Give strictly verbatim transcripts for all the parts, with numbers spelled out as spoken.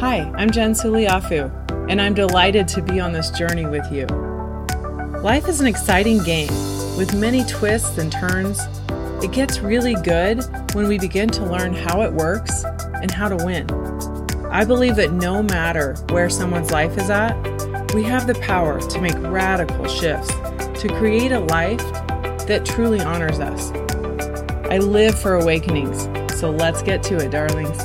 Hi, I'm Jen Suliafu, and I'm delighted to be on this journey with you. Life is an exciting game with many twists and turns. It gets really good when we begin to learn how it works and how to win. I believe that no matter where someone's life is at, we have the power to make radical shifts to create a life that truly honors us. I live for awakenings, so let's get to it, darlings.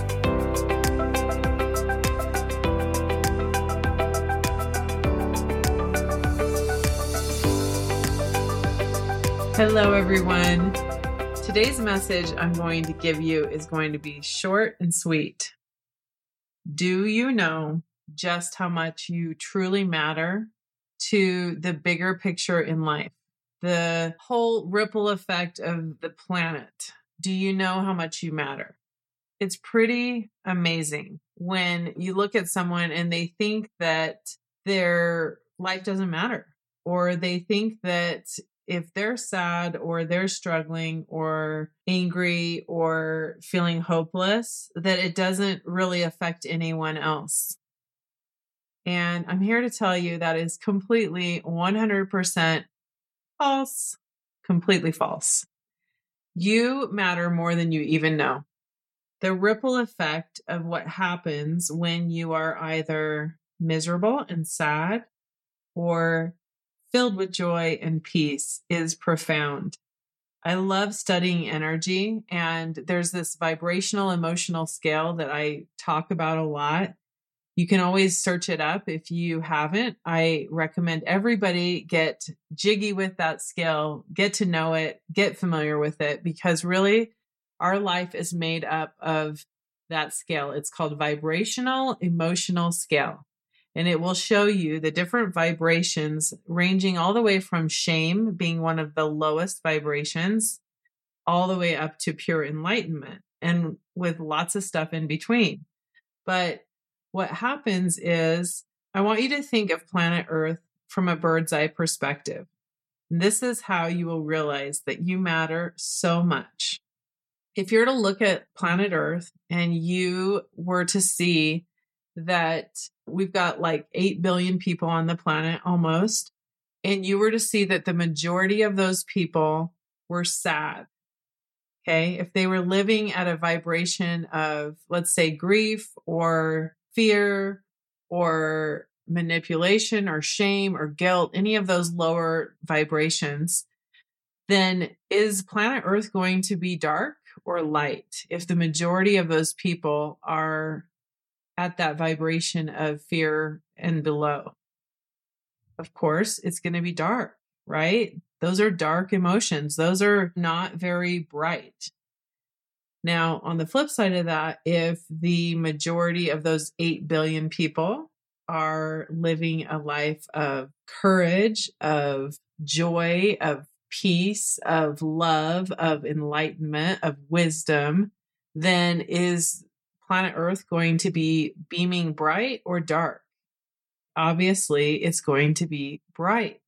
Hello, everyone. Today's message I'm going to give you is going to be short and sweet. Do you know just how much you truly matter to the bigger picture in life? The whole ripple effect of the planet. Do you know how much you matter? It's pretty amazing when you look at someone and they think that their life doesn't matter, or they think that if they're sad or they're struggling or angry or feeling hopeless, that it doesn't really affect anyone else. And I'm here to tell you that is completely one hundred percent false, completely false. You matter more than you even know. The ripple effect of what happens when you are either miserable and sad or filled with joy and peace is profound. I love studying energy, and there's this vibrational emotional scale that I talk about a lot. You can always search it up if you haven't. I recommend everybody get jiggy with that scale, get to know it, get familiar with it, because really our life is made up of that scale. It's called vibrational emotional scale. And it will show you the different vibrations ranging all the way from shame being one of the lowest vibrations all the way up to pure enlightenment, and with lots of stuff in between. But what happens is I want you to think of planet Earth from a bird's eye perspective. This is how you will realize that you matter so much. If you're to look at planet Earth and you were to see that we've got like eight billion people on the planet almost, and you were to see that the majority of those people were sad. Okay. If they were living at a vibration of, let's say, grief or fear or manipulation or shame or guilt, any of those lower vibrations, then is planet Earth going to be dark or light if the majority of those people are at that vibration of fear and below? Of course, it's going to be dark, right? Those are dark emotions. Those are not very bright. Now, on the flip side of that, if the majority of those eight billion people are living a life of courage, of joy, of peace, of love, of enlightenment, of wisdom, then is planet Earth going to be beaming bright or dark? Obviously, it's going to be bright.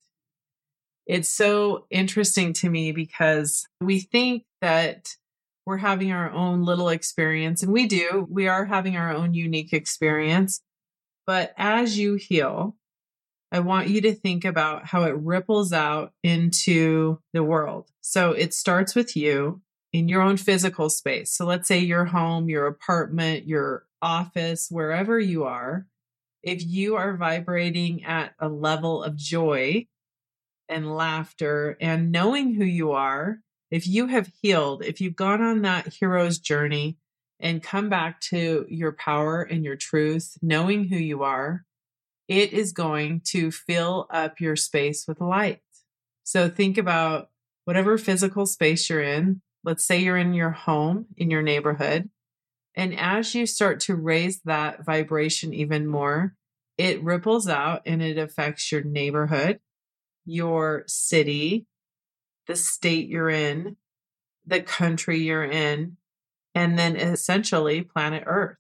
It's so interesting to me because we think that we're having our own little experience, and we do. We are having our own unique experience. But as you heal, I want you to think about how it ripples out into the world. So it starts with you in your own physical space. So let's say your home, your apartment, your office, wherever you are. If you are vibrating at a level of joy and laughter and knowing who you are, if you have healed, if you've gone on that hero's journey and come back to your power and your truth, knowing who you are, it is going to fill up your space with light. So think about whatever physical space you're in. Let's say you're in your home, in your neighborhood. And as you start to raise that vibration even more, it ripples out and it affects your neighborhood, your city, the state you're in, the country you're in, and then essentially planet Earth.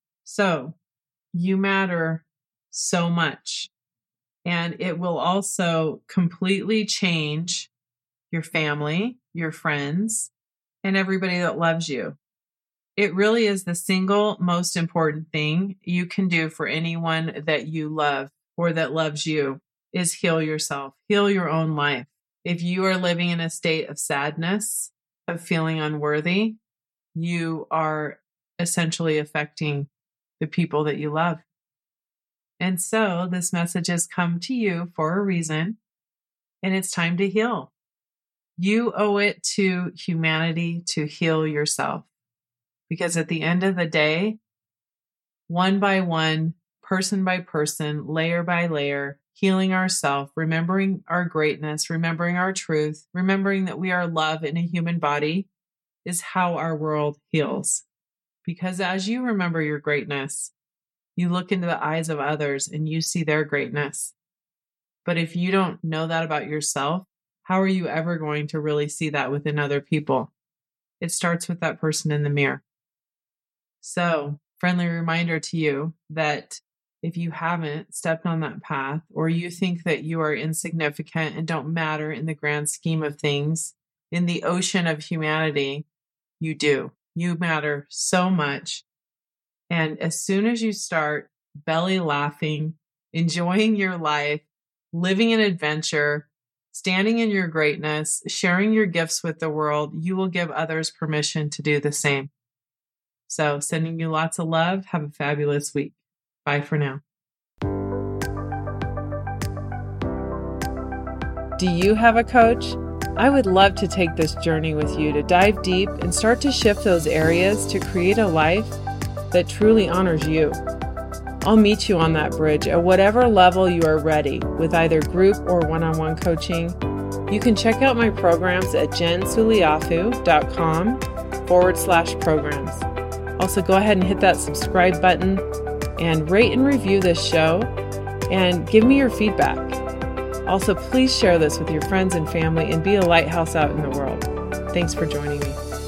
So you matter so much. And it will also completely change your family, your friends, and everybody that loves you. It really is the single most important thing you can do for anyone that you love or that loves you is heal yourself, heal your own life. If you are living in a state of sadness, of feeling unworthy, you are essentially affecting the people that you love. And so this message has come to you for a reason, and it's time to heal. You owe it to humanity to heal yourself. Because at the end of the day, one by one, person by person, layer by layer, healing ourselves, remembering our greatness, remembering our truth, remembering that we are love in a human body is how our world heals. Because as you remember your greatness, you look into the eyes of others and you see their greatness. But if you don't know that about yourself, how are you ever going to really see that within other people? It starts with that person in the mirror. So, friendly reminder to you that if you haven't stepped on that path, or you think that you are insignificant and don't matter in the grand scheme of things, in the ocean of humanity, you do. You matter so much. And as soon as you start belly laughing, enjoying your life, living an adventure, standing in your greatness, sharing your gifts with the world, you will give others permission to do the same. So sending you lots of love. Have a fabulous week. Bye for now. Do you have a coach? I would love to take this journey with you to dive deep and start to shift those areas to create a life that truly honors you. I'll meet you on that bridge at whatever level you are ready with either group or one-on-one coaching. You can check out my programs at jensuliafu.com forward slash programs. Also, go ahead and hit that subscribe button and rate and review this show and give me your feedback. Also, please share this with your friends and family and be a lighthouse out in the world. Thanks for joining me.